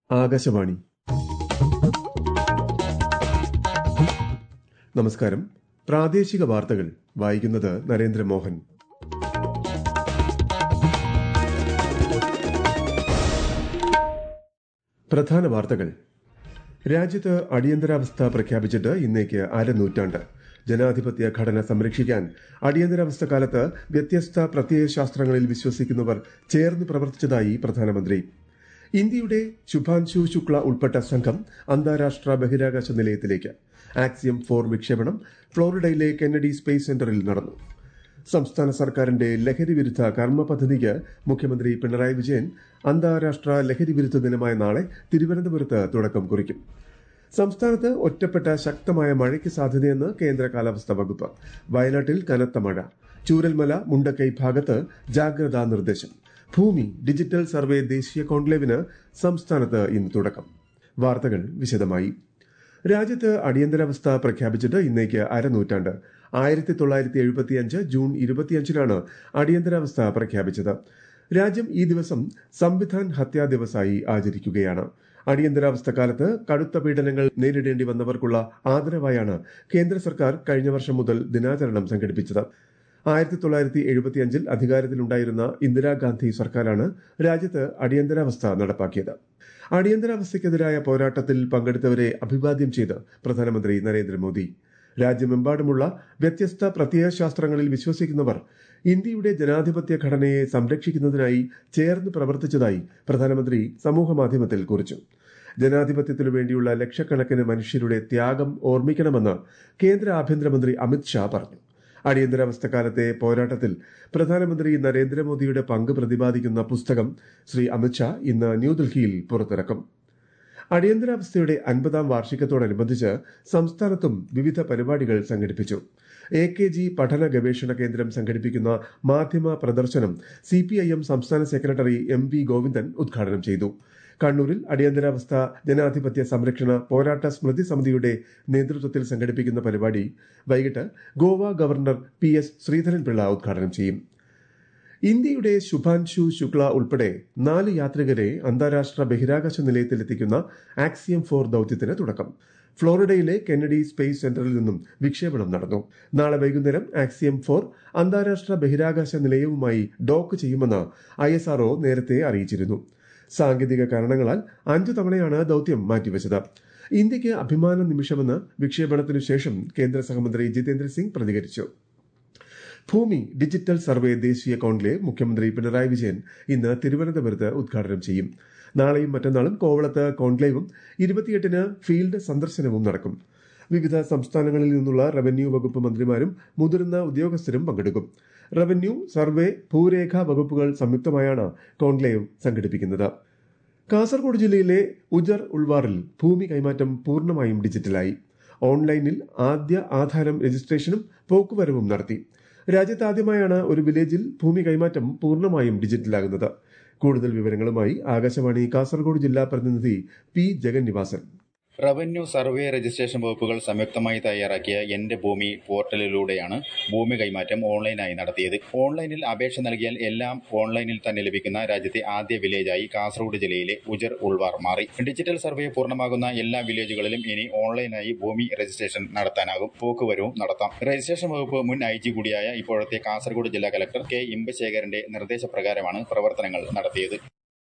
ആകാശവാണി. നമസ്കാരം. പ്രാദേശിക വാർത്തകൾ വായിക്കുന്നത് നരേന്ദ്രമോഹൻ. പ്രധാന വാർത്തകൾ. രാജ്യത്ത് അടിയന്തരാവസ്ഥ പ്രഖ്യാപിച്ചിട്ട് ഇന്നേക്ക് അരനൂറ്റാണ്ട്. ജനാധിപത്യ ഘടന സംരക്ഷിക്കാൻ അടിയന്തരാവസ്ഥ കാലത്ത് വ്യത്യസ്ത പ്രത്യയശാസ്ത്രങ്ങളിൽ വിശ്വസിക്കുന്നവർ ചേർന്ന് പ്രവർത്തിച്ചതായി പ്രധാനമന്ത്രി. ഇന്ത്യയുടെ ശുഭാൻശു ശുക്ല ഉൾപ്പെട്ട സംഘം അന്താരാഷ്ട്ര ബഹിരാകാശ നിലയത്തിലേക്ക്. ആക്സിയം 4 വിക്ഷേപണം ഫ്ലോറിഡയിലെ കെന്നഡി സ്പേസ് സെന്ററിൽ നടന്നു. സംസ്ഥാന സർക്കാരിന്റെ ലഹരി വിരുദ്ധ കർമ്മ പദ്ധതിക്ക് മുഖ്യമന്ത്രി പിണറായി വിജയൻ അന്താരാഷ്ട്ര ലഹരി വിരുദ്ധ ദിനമായ നാളെ തിരുവനന്തപുരത്ത് തുടക്കം കുറിക്കും. സംസ്ഥാനത്ത് ഒറ്റപ്പെട്ട ശക്തമായ മഴയ്ക്ക് സാധ്യതയെന്ന് കേന്ദ്ര കാലാവസ്ഥാ വകുപ്പ്. വയനാട്ടിൽ കനത്ത മഴ. ചൂരൽമല, മുണ്ടക്കൈ ഭാഗത്ത് ജാഗ്രതാ നിർദ്ദേശം. ഭൂമി ഡിജിറ്റൽ സർവേ ദേശീയ കോൺക്ലേവിന് സംസ്ഥാനത്ത് ഇന്ന് തുടക്കം. വാർത്തകൾ വിശദമായി. രാജ്യത്ത് അടിയന്തരാവസ്ഥ പ്രഖ്യാപിച്ചിട്ട് ഇന്നേക്ക് അരനൂറ്റാണ്ട്. 1975 ജൂൺ 25-നാണ് അടിയന്തരാവസ്ഥ പ്രഖ്യാപിച്ചത്. രാജ്യം ഈ ദിവസം സംവിധാൻ ഹത്യാ ദിവസായി ആചരിക്കുകയാണ്. അടിയന്തരാവസ്ഥ കാലത്ത് കടുത്ത പീഡനങ്ങൾ നേരിടേണ്ടി വന്നവർക്കുള്ള ആദരവായാണ് കേന്ദ്ര സർക്കാർ കഴിഞ്ഞ വർഷം മുതൽ ദിനാചരണം സംഘടിപ്പിച്ചത്. 1975 അധികാരത്തിലുണ്ടായിരുന്ന ഇന്ദിരാഗാന്ധി സർക്കാരാണ് രാജ്യത്ത് അടിയന്തരാവസ്ഥ നടപ്പാക്കിയത്. അടിയന്തരാവസ്ഥയ്ക്കെതിരായ പോരാട്ടത്തിൽ പങ്കെടുത്തവരെ അഭിവാദ്യം ചെയ്ത് പ്രധാനമന്ത്രി നരേന്ദ്രമോദി. രാജ്യമെമ്പാടുമുള്ള വ്യത്യസ്ത പ്രത്യയശാസ്ത്രങ്ങളിൽ വിശ്വസിക്കുന്നവർ ഇന്ത്യയുടെ ജനാധിപത്യ ഘടനയെ സംരക്ഷിക്കുന്നതിനായി ചേർന്ന് പ്രവർത്തിച്ചതായി പ്രധാനമന്ത്രി സമൂഹമാധ്യമത്തിൽ കുറിച്ചു. ജനാധിപത്യത്തിനു വേണ്ടിയുള്ള ലക്ഷക്കണക്കിന് മനുഷ്യരുടെ ത്യാഗം ഓർമ്മിക്കണമെന്ന് കേന്ദ്ര ആഭ്യന്തരമന്ത്രി അമിത് ഷാ പറഞ്ഞു. അടിയന്തരാവസ്ഥ കാലത്തെ പോരാട്ടത്തിൽ പ്രധാനമന്ത്രി നരേന്ദ്രമോദിയുടെ പങ്ക് പ്രതിപാദിക്കുന്ന പുസ്തകം ശ്രീ അമിത് ഷാ ഇന്ന് ന്യൂഡൽഹിയിൽ പുറത്തിറക്കും. അടിയന്തരാവസ്ഥയുടെ 50ാം വാർഷികത്തോടനുബന്ധിച്ച് സംസ്ഥാനത്തും വിവിധ പരിപാടികൾ സംഘടിപ്പിച്ചു. AKG പഠന ഗവേഷണ കേന്ദ്രം സംഘടിപ്പിക്കുന്ന മാധ്യമ പ്രദർശനം CPIM സംസ്ഥാന സെക്രട്ടറി MV ഗോവിന്ദൻ ഉദ്ഘാടനം ചെയ്തു. കണ്ണൂരിൽ അടിയന്തരാവസ്ഥ ജനാധിപത്യ സംരക്ഷണ പോരാട്ട സ്മൃതി സമിതിയുടെ നേതൃത്വത്തിൽ സംഘടിപ്പിക്കുന്ന പരിപാടി വൈകിട്ട് ഗോവ ഗവർണർ PS ശ്രീധരൻപിള്ള ഉദ്ഘാടനം ചെയ്യും. ഇന്ത്യയുടെ ശുഭാൻശു ശുക്ല ഉൾപ്പെടെ 4 യാത്രികരെ അന്താരാഷ്ട്ര ബഹിരാകാശ നിലയത്തിലെത്തിക്കുന്ന ആക്സിയം 4 ദൌത്യത്തിന് തുടക്കം. ഫ്ലോറിഡയിലെ കെന്നഡി സ്പേസ് സെന്ററിൽ നിന്നും വിക്ഷേപണം നടന്നു. നാളെ വൈകുന്നേരം ആക്സിയം 4 അന്താരാഷ്ട്ര ബഹിരാകാശ നിലയവുമായി ഡോക്ക് ചെയ്യുമെന്ന് ISRO നേരത്തെ അറിയിച്ചിരുന്നു. സാങ്കേതിക കാരണങ്ങളാൽ 5 തവണയാണ് ദൌത്യം മാറ്റിവെച്ചത്. ഇന്ത്യയ്ക്ക് അഭിമാന നിമിഷമെന്ന് വിക്ഷേപണത്തിനു ശേഷം കേന്ദ്ര സഹമന്ത്രി ജിതേന്ദ്ര സിംഗ് പ്രതികരിച്ചു. ഭൂമി ഡിജിറ്റൽ സർവേ ദേശീയ കോൺക്ലേവ് മുഖ്യമന്ത്രി പിണറായി വിജയൻ ഇന്ന് തിരുവനന്തപുരത്ത് ഉദ്ഘാടനം ചെയ്യും. നാളെയും മറ്റന്നാളും കോവളത്ത് കോൺക്ലേവും 28-ന് ഫീൽഡ് സന്ദർശനവും നടക്കും. വിവിധ സംസ്ഥാനങ്ങളിൽ നിന്നുള്ള റവന്യൂ വകുപ്പ് മന്ത്രിമാരും മുതിർന്ന ഉദ്യോഗസ്ഥരും പങ്കെടുക്കും. റവന്യൂ, സർവേ, ഭൂരേഖ വകുപ്പുകൾ സംയുക്തമായാണ് കോൺക്ലേവ് സംഘടിപ്പിക്കുന്നത്. കാസർഗോഡ് ജില്ലയിലെ ഉജർ ഉൾവാറിൽ ഭൂമി കൈമാറ്റം പൂർണ്ണമായും ഡിജിറ്റലായി. ഓൺലൈനിൽ ആദ്യ ആധാരം രജിസ്ട്രേഷനും പോക്കുവരവും നടത്തി. രാജ്യത്താദ്യമായാണ് ഒരു വില്ലേജിൽ ഭൂമി കൈമാറ്റം പൂർണ്ണമായും ഡിജിറ്റലാകുന്നത്. കൂടുതൽ വിവരങ്ങളുമായി ആകാശവാണി കാസർഗോഡ് ജില്ലാ പ്രതിനിധി P Jagannivasan. Revenue, survey, registration വകുപ്പുകൾ സംയുക്തമായി തയ്യാറാക്കിയ എന്റെ ഭൂമി പോർട്ടലിലൂടെയാണ് ഭൂമി കൈമാറ്റം ഓൺലൈനായി നടത്തിയത്. ഓൺലൈനിൽ അപേക്ഷ നൽകിയാൽ എല്ലാം ഓൺലൈനിൽ തന്നെ ലഭിക്കുന്ന രാജ്യത്തെ ആദ്യ വില്ലേജായി കാസർഗോഡ് ജില്ലയിലെ ഉജർ ഉൾവാർ മാറി. ഡിജിറ്റൽ സർവേ പൂർണ്ണമാകുന്ന എല്ലാ വില്ലേജുകളിലും ഇനി ഓൺലൈനായി ഭൂമി രജിസ്ട്രേഷൻ നടത്താനാകും. പോക്കുവരവും നടത്താം. രജിസ്ട്രേഷൻ വകുപ്പ് മുൻ IG കൂടിയായ ഇപ്പോഴത്തെ കാസർഗോഡ് ജില്ലാ കലക്ടർ K ഇമ്പശേഖരന്റെ നിർദ്ദേശപ്രകാരമാണ് പ്രവർത്തനങ്ങൾ നടത്തിയത്.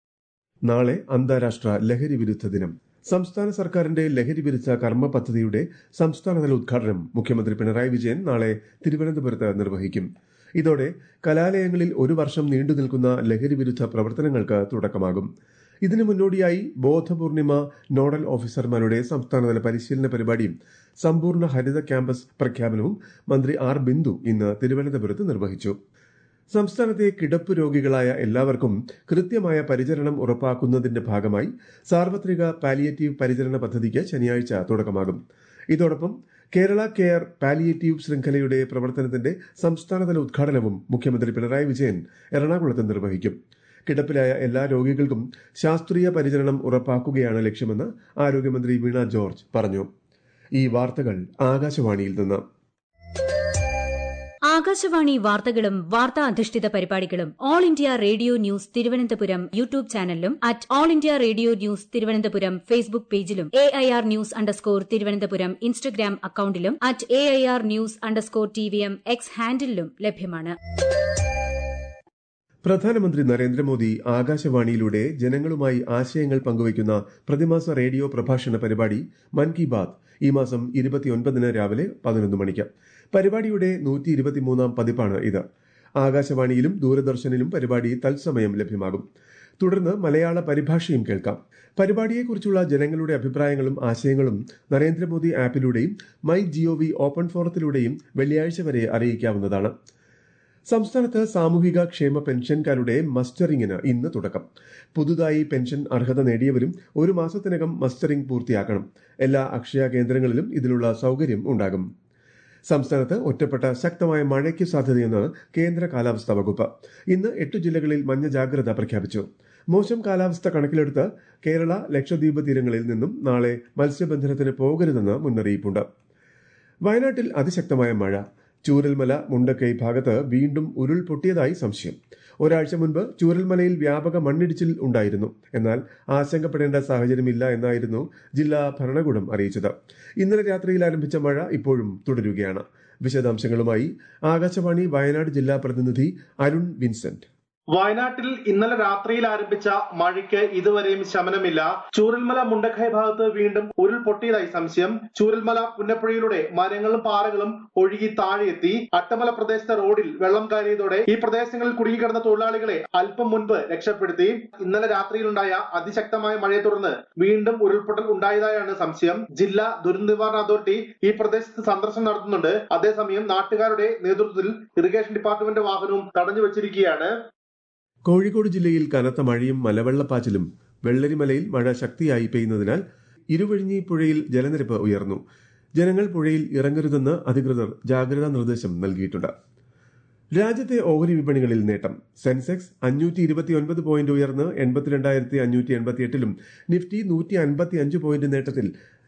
നാളെ അന്താരാഷ്ട്ര ലഹരി വിരുദ്ധ ദിനം. സംസ്ഥാന സർക്കാരിന്റെ ലഹരി വിരുദ്ധ കർമ്മ പദ്ധതിയുടെ സംസ്ഥാനതല ഉദ്ഘാടനം മുഖ്യമന്ത്രി പിണറായി വിജയൻ നാളെ തിരുവനന്തപുരത്ത് നിർവഹിക്കും. ഇതോടെ കലാലയങ്ങളിൽ 1 വർഷം നീണ്ടു നിൽക്കുന്ന ലഹരി വിരുദ്ധ പ്രവർത്തനങ്ങൾക്ക് തുടക്കമാകും. ഇതിനു മുന്നോടിയായി ബോധപൂർണിമ നോഡൽ ഓഫീസർമാരുടെ സംസ്ഥാനതല പരിശീലന പരിപാടിയും സമ്പൂർണ്ണ ഹരിത ക്യാമ്പസ് പ്രഖ്യാപനവും മന്ത്രി R ബിന്ദു ഇന്ന് തിരുവനന്തപുരത്ത് നിർവഹിച്ചു. സംസ്ഥാനത്തെ കിടപ്പ് രോഗികളായ എല്ലാവർക്കും കൃത്യമായ പരിചരണം ഉറപ്പാക്കുന്നതിന്റെ ഭാഗമായി സാർവത്രിക പാലിയേറ്റീവ് പരിചരണ പദ്ധതിക്ക് ശനിയാഴ്ച തുടക്കമാകും. ഇതോടൊപ്പം കേരള കെയർ പാലിയേറ്റീവ് ശൃംഖലയുടെ പ്രവർത്തനത്തിന്റെ സംസ്ഥാനതല ഉദ്ഘാടനവും മുഖ്യമന്ത്രി പിണറായി വിജയൻ എറണാകുളത്ത് നിർവഹിക്കും. കിടപ്പിലായ എല്ലാ രോഗികൾക്കും ശാസ്ത്രീയ പരിചരണം ഉറപ്പാക്കുകയാണ് ലക്ഷ്യമെന്ന് ആരോഗ്യമന്ത്രി വീണ ജോർജ് പറഞ്ഞു. ഈ വാർത്തകൾ ആകാശവാണിയിൽ നിന്ന്. ആകാശവാണി വാർത്തകളും വാർത്താ അധിഷ്ഠിത പരിപാടികളും All India Radio News Thiruvananthapuram YouTube ചാനലിലും at All India Radio News Thiruvananthapuram Facebook പേജിലും AIR ന്യൂസ് _തിരുവനന്തപുരം ഇൻസ്റ്റഗ്രാം അക്കൌണ്ടിലും at AIR news _TVM X ഹാൻഡിലും ലഭ്യമാണ്. പ്രധാനമന്ത്രി നരേന്ദ്രമോദി ആകാശവാണിയിലൂടെ ജനങ്ങളുമായി ആശയങ്ങൾ പങ്കുവയ്ക്കുന്ന പ്രതിമാസ റേഡിയോ പ്രഭാഷണ പരിപാടി മൻ കി ബാത് ഈ മാസം 29 രാവിലെ 11 മണിക്ക്. പരിപാടിയുടെ 123ാം പതിപ്പാണ് ഇത്. ആകാശവാണിയിലും ദൂരദർശനിലും പരിപാടി തത്സമയം ലഭ്യമാകും. തുടർന്ന് മലയാള പരിഭാഷയും കേൾക്കാം. പരിപാടിയെക്കുറിച്ചുള്ള ജനങ്ങളുടെ അഭിപ്രായങ്ങളും ആശയങ്ങളും നരേന്ദ്രമോദി ആപ്പിലൂടെയും മൈ GOV ഓപ്പൺ ഫോറത്തിലൂടെയും വെള്ളിയാഴ്ച വരെ അറിയിക്കാവുന്നതാണ്. സംസ്ഥാനത്ത് സാമൂഹിക ക്ഷേമ പെൻഷൻകാരുടെ മസ്റ്ററിംഗിന് ഇന്ന് തുടക്കം. പുതുതായി പെൻഷൻ അർഹത നേടിയവരും ഒരു മാസത്തിനകം മസ്റ്ററിംഗ് പൂർത്തിയാക്കണം. എല്ലാ അക്ഷയ കേന്ദ്രങ്ങളിലും ഇതിനുള്ള സൌകര്യം ഉണ്ടാകും. സംസ്ഥാനത്ത് ഒറ്റപ്പെട്ട ശക്തമായ മഴയ്ക്ക് സാധ്യതയെന്ന് കേന്ദ്ര കാലാവസ്ഥാ വകുപ്പ്. ഇന്ന് 8 ജില്ലകളിൽ മഞ്ഞ ജാഗ്രത പ്രഖ്യാപിച്ചു. മോശം കാലാവസ്ഥ കണക്കിലെടുത്ത് കേരള, ലക്ഷദ്വീപ് തീരങ്ങളിൽ നിന്നും നാളെ മത്സ്യബന്ധനത്തിന് പോകരുതെന്ന് മുന്നറിയിപ്പുണ്ട്. വയനാട്ടിൽ അതിശക്തമായ മഴ. ചൂരൽമല, മുണ്ടക്കൈ ഭാഗത്ത് വീണ്ടും ഉരുൾപൊട്ടിയതായി സംശയം. ഒരാഴ്ച മുൻപ് ചൂരൽമലയിൽ വ്യാപക മണ്ണിടിച്ചിൽ ഉണ്ടായിരുന്നു. എന്നാൽ ആശങ്കപ്പെടേണ്ട സാഹചര്യമില്ല എന്നായിരുന്നു ജില്ലാ ഭരണകൂടം അറിയിച്ചത്. ഇന്നലെ രാത്രിയിൽ ആരംഭിച്ച മഴ ഇപ്പോഴും തുടരുകയാണ്. വിശദാംശങ്ങളുമായി ആകാശവാണി വയനാട് ജില്ലാ പ്രതിനിധി അരുൺ വിൻസെന്റ്. വയനാട്ടിൽ ഇന്നലെ രാത്രിയിൽ ആരംഭിച്ച മഴയ്ക്ക് ഇതുവരെയും ശമനമില്ല. ചൂരൽമല, മുണ്ടക്കൈ ഭാഗത്ത് വീണ്ടും ഉരുൾപൊട്ടിയതായി സംശയം. ചൂരൽമല പുന്നപ്പുഴയിലൂടെ മരങ്ങളും പാറകളും ഒഴുകി താഴെയെത്തി. അട്ടമല പ്രദേശത്തെ റോഡിൽ വെള്ളം കയറിയതോടെ ഈ പ്രദേശങ്ങളിൽ കുടുങ്ങിക്കിടന്ന തൊഴിലാളികളെ അല്പം മുൻപ് രക്ഷപ്പെടുത്തി. ഇന്നലെ രാത്രിയിലുണ്ടായ അതിശക്തമായ മഴയെ തുടർന്ന് വീണ്ടും ഉരുൾപൊട്ടൽ ഉണ്ടായതായാണ് സംശയം. ജില്ലാ ദുരന്ത നിവാരണ അതോറിറ്റി ഈ പ്രദേശത്ത് സന്ദർശനം നടത്തുന്നുണ്ട്. അതേസമയം നാട്ടുകാരുടെ നേതൃത്വത്തിൽ ഇറിഗേഷൻ ഡിപ്പാർട്ട്മെന്റ് വാഹനവും തടഞ്ഞു വെച്ചിരിക്കുകയാണ്. കോഴിക്കോട് ജില്ലയിൽ കനത്ത മഴയും മലവെള്ളപ്പാച്ചിലും. വെള്ളരിമലയിൽ മഴ ശക്തിയായി പെയ്യുന്നതിനാൽ ഇരുവഴിഞ്ഞി പുഴയിൽ ജലനിരപ്പ് ഉയർന്നു. ജനങ്ങൾ പുഴയിൽ ഇറങ്ങരുതെന്ന് അധികൃതർ ജാഗ്രതാ നിർദ്ദേശം നൽകിയിട്ടുണ്ട്. രാജ്യത്തെ ഓഹരി വിപണികളിൽ നേട്ടം. സെൻസെക്സ് 529 പോയിന്റ് ഉയർന്ന് 82,588ലും നിഫ്റ്റി 155 പോയിന്റ് നേട്ടത്തിൽ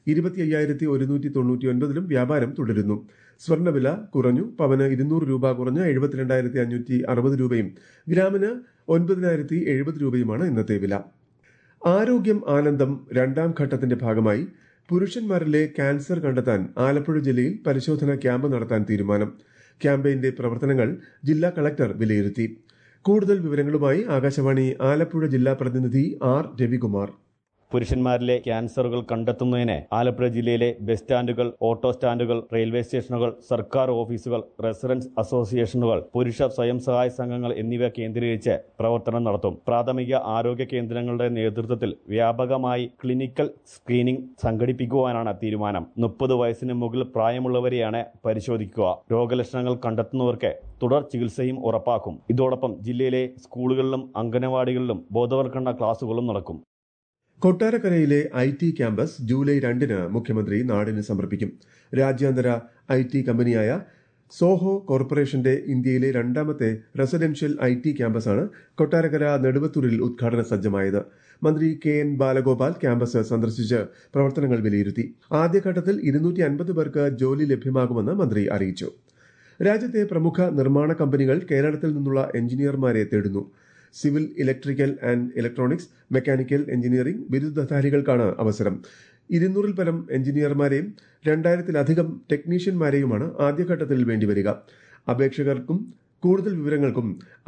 25,199ലും വ്യാപാരം തുടരുന്നു. സ്വർണ്ണവില കുറഞ്ഞു. പവന് 200 രൂപ കുറഞ്ഞ് 72,560 രൂപയും ഗ്രാമിന് 9,070 രൂപയുമാണ് ഇന്നത്തെ വില. ആരോഗ്യം ആനന്ദം 2ാം ഘട്ടത്തിന്റെ ഭാഗമായി പുരുഷന്മാരിലെ ക്യാൻസർ കണ്ടെത്താൻ ആലപ്പുഴ ജില്ലയിൽ പരിശോധനാ ക്യാമ്പ് നടത്താൻ തീരുമാനം. ക്യാമ്പയിന്റെ പ്രവർത്തനങ്ങൾ ജില്ലാ കളക്ടർ വിലയിരുത്തി. കൂടുതൽ വിവരങ്ങളുമായി ആകാശവാണി ആലപ്പുഴ ജില്ലാ പ്രതിനിധി R. രവികുമാർ. പുരുഷന്മാരിലെ ക്യാൻസറുകൾ കണ്ടെത്തുന്നതിന് ആലപ്പുഴ ജില്ലയിലെ ബസ് സ്റ്റാൻഡുകൾ, ഓട്ടോ സ്റ്റാൻഡുകൾ, റെയിൽവേ സ്റ്റേഷനുകൾ, സർക്കാർ ഓഫീസുകൾ, റെസിഡൻസ് അസോസിയേഷനുകൾ, പുരുഷ സ്വയം സഹായ സംഘങ്ങൾ എന്നിവ കേന്ദ്രീകരിച്ച് പ്രവർത്തനം നടത്തും. പ്രാഥമിക ആരോഗ്യ കേന്ദ്രങ്ങളുടെ നേതൃത്വത്തിൽ വ്യാപകമായി ക്ലിനിക്കൽ സ്ക്രീനിംഗ് സംഘടിപ്പിക്കുവാനാണ് തീരുമാനം. 30 വയസ്സിന് മുകളിൽ പ്രായമുള്ളവരെയാണ് പരിശോധിക്കുക. രോഗലക്ഷണങ്ങൾ കണ്ടെത്തുന്നവർക്ക് തുടർ ചികിത്സയും ഉറപ്പാക്കും. ഇതോടൊപ്പം ജില്ലയിലെ സ്കൂളുകളിലും അംഗനവാടികളിലും ബോധവൽക്കരണ ക്ലാസുകളും നടക്കും. കൊട്ടാരക്കരയിലെ IT ക്യാമ്പസ് ജൂലൈ 2 മുഖ്യമന്ത്രി നാടിന് സമർപ്പിക്കും. രാജ്യാന്തര IT കമ്പനിയായ സോഹോ കോർപ്പറേഷന്റെ ഇന്ത്യയിലെ 2ാമത്തെ റെസിഡൻഷ്യൽ IT ക്യാമ്പസാണ് കൊട്ടാരക്കര നെടുവത്തൂരിൽ ഉദ്ഘാടന സജ്ജമായത്. മന്ത്രി KN ബാലഗോപാൽ ക്യാമ്പസ് സന്ദർശിച്ച് പ്രവർത്തനങ്ങൾ വിലയിരുത്തി. ആദ്യഘട്ടത്തിൽ 250 പേർക്ക് ജോലി ലഭ്യമാകുമെന്ന് മന്ത്രി അറിയിച്ചു. രാജ്യത്തെ പ്രമുഖ നിർമ്മാണ കമ്പനികൾ കേരളത്തിൽ നിന്നുള്ള എഞ്ചിനീയർമാരെ തേടുന്നു. Civil, electrical and electronics, mechanical engineering ബിരുദധാരികൾക്കാണ് അവസരം. 200-ൽ പരം എഞ്ചിനീയർമാരെയും 2000-ലധികം ടെക്നീഷ്യന്മാരെയുമാണ് ആദ്യഘട്ടത്തിൽ വേണ്ടിവരിക. അപേക്ഷകർക്കും കൂടുതൽ വിവരങ്ങൾക്കും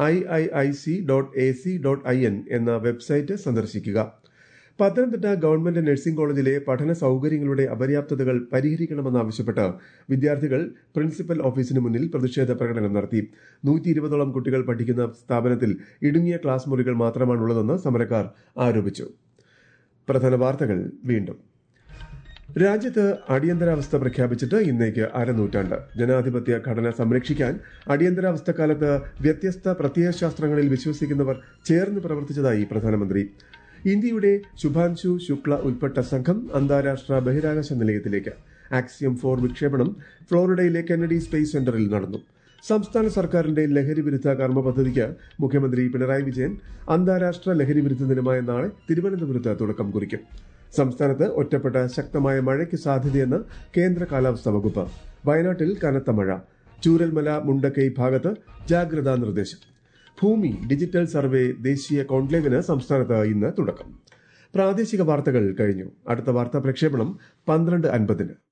iiic.ac.in എന്ന വെബ്സൈറ്റ് സന്ദർശിക്കുക. പത്തനംതിട്ട ഗവൺമെന്റ് നഴ്സിംഗ് കോളേജിലെ പഠന സൌകര്യങ്ങളുടെ അപര്യാപ്തതകൾ പരിഹരിക്കണമെന്നാവശ്യപ്പെട്ട് വിദ്യാർത്ഥികൾ പ്രിൻസിപ്പൽ ഓഫീസിന് മുന്നിൽ പ്രതിഷേധ പ്രകടനം നടത്തി. 120ഓളം കുട്ടികൾ പഠിക്കുന്ന സ്ഥാപനത്തിൽ ഇടുങ്ങിയ ക്ലാസ് മുറികൾ മാത്രമാണുള്ളതെന്ന് സമരക്കാർ ആരോപിച്ചു. പ്രധാന വാർത്തകൾ വീണ്ടും. രാജ്യത്ത് അടിയന്തരാവസ്ഥ പ്രഖ്യാപിച്ചിട്ട് ഇന്നേക്ക് അരനൂറ്റാണ്ട്. ജനാധിപത്യ ഘടന സംരക്ഷിക്കാൻ അടിയന്തരാവസ്ഥക്കാലത്ത് വ്യത്യസ്ത പ്രത്യയശാസ്ത്രങ്ങളിൽ വിശ്വസിക്കുന്നവർ ചേർന്ന് പ്രവർത്തിച്ചതായി പ്രധാനമന്ത്രി. ഇന്ത്യയുടെ ശുഭാൻശു ശുക്ല ഉൾപ്പെട്ട സംഘം അന്താരാഷ്ട്ര ബഹിരാകാശ നിലയത്തിലേക്ക്. ആക്സിയം 4 വിക്ഷേപണം ഫ്ലോറിഡയിലെ കെന്നഡി സ്പേസ് സെന്ററിൽ നടന്നു. സംസ്ഥാന സർക്കാരിന്റെ ലഹരി വിരുദ്ധ കർമ്മ പദ്ധതിക്ക് മുഖ്യമന്ത്രി പിണറായി വിജയൻ അന്താരാഷ്ട്ര ലഹരി വിരുദ്ധ ദിനമായ നാളെ തിരുവനന്തപുരത്ത് തുടക്കം കുറിക്കും. സംസ്ഥാനത്ത് ഒറ്റപ്പെട്ട ശക്തമായ മഴയ്ക്ക് സാധ്യതയെന്ന് കേന്ദ്ര കാലാവസ്ഥാ വകുപ്പ്. വയനാട്ടിൽ കനത്ത മഴ. ചൂരൽമല മുണ്ടക്കൈ ഭാഗത്ത് ജാഗ്രതാ നിർദ്ദേശം. ഭൂമി ഡിജിറ്റൽ സർവേ ദേശീയ കോൺക്ലേവിന് സംസ്ഥാനത്ത് ഇന്ന് തുടക്കം. പ്രാദേശിക വാർത്തകൾ കഴിഞ്ഞു. അടുത്ത വാർത്താ പ്രക്ഷേപണം 12:50.